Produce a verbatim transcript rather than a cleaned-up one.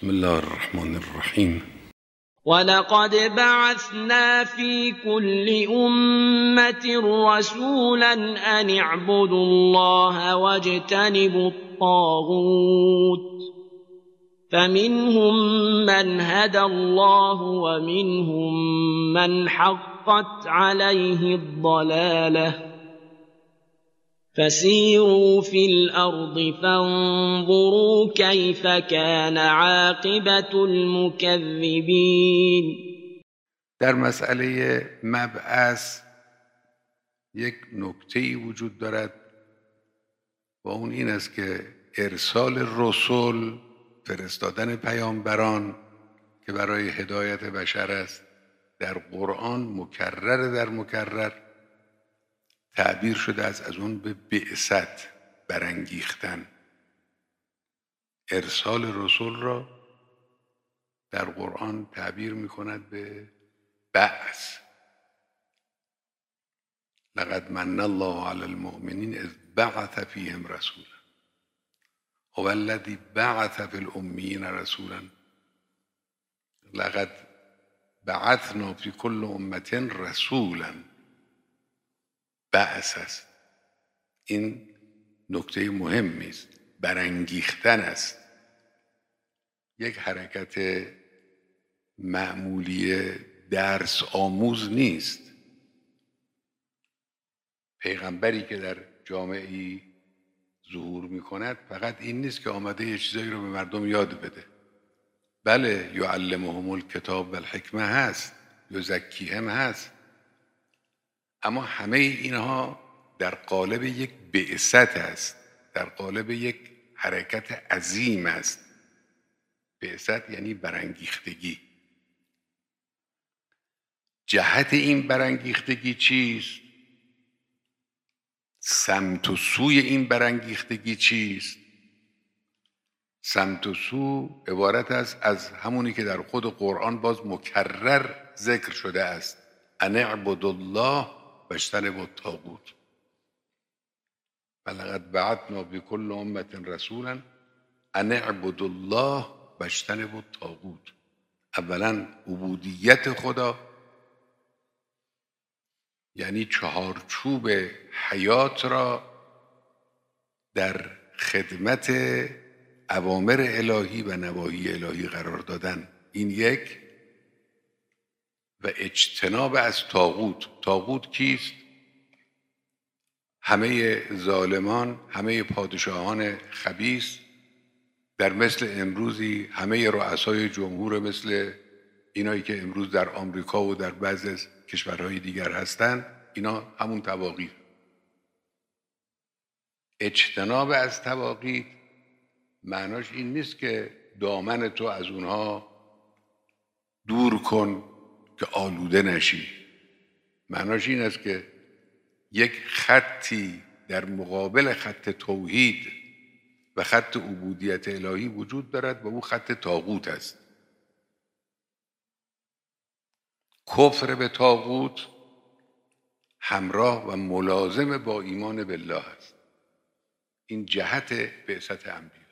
بسم الله الرحمن الرحیم. ولقد بعثنا في كل أمة رسولا أن اعبدوا الله واجتنبوا الطاغوت فمنهم من هدى الله ومنهم من حقت عليه الضلالة فسيروا في الأرض فانظروا كيف كان عاقبة المكذبين. در مسئله مبعث یک نکته‌ای وجود دارد و اون این است که ارسال رسول، فرستادن پیامبران که برای هدایت بشر است، در قرآن مکرر در مکرر تعبیر شده است از اون به بعثت، برانگیختن. ارسال رسول را در قرآن تعبیر می کند به بعث. لقد من الله علی المؤمنین اذ بعث فیهم رسولا هو الذی بعث فی الامیین رسولا لقد بعثنا فی کل امة رسولا. بعث است. این نکته مهمی است. برانگیختن است. یک حرکت معمولی درس آموز نیست. پیغمبری که در جامعه‌ای ظهور می کند فقط این نیست که آمده یه چیزایی رو به مردم یاد بده. بله، یعلمهم الکتاب و الحکمه هست، یزکیهم هست، اما همه اینها در قالب یک بعثت است، در قالب یک حرکت عظیم است. بعثت یعنی برانگیختگی. جهت این برانگیختگی چیست؟ سمت و سوی این برانگیختگی چیست؟ سمت و سو عبارت است از همونی که در خود قرآن باز مکرر ذکر شده است: ان اعبدوا الله واجتنبوا الطاغوت ولقد بعثنا فی کل امة رسولا ان اعبدوا الله واجتنبوا الطاغوت. اولا عبودیت خدا، یعنی چهارچوب حیات را در خدمت اوامر الهی و نواهی الهی قرار دادن، این یک. و اجتناب از طاغوت. طاغوت کیست؟ همه ظالمان، همه پادشاهان خبیث، در مثل امروزی همه رؤسای جمهور مثل اینایی که امروز در آمریکا و در بعضی از کشورهای دیگر هستند، اینا همون طواغیت. اجتناب از طواغیت معناش این نیست که دامن تو از اونها دور کن که آلوده نشی. معناش این است که یک خطی در مقابل خط توحید و خط عبودیت الهی وجود دارد و او خط طاغوت است. کفر به طاغوت همراه و ملازم با ایمان بالله است. این جهت بعثت انبیا.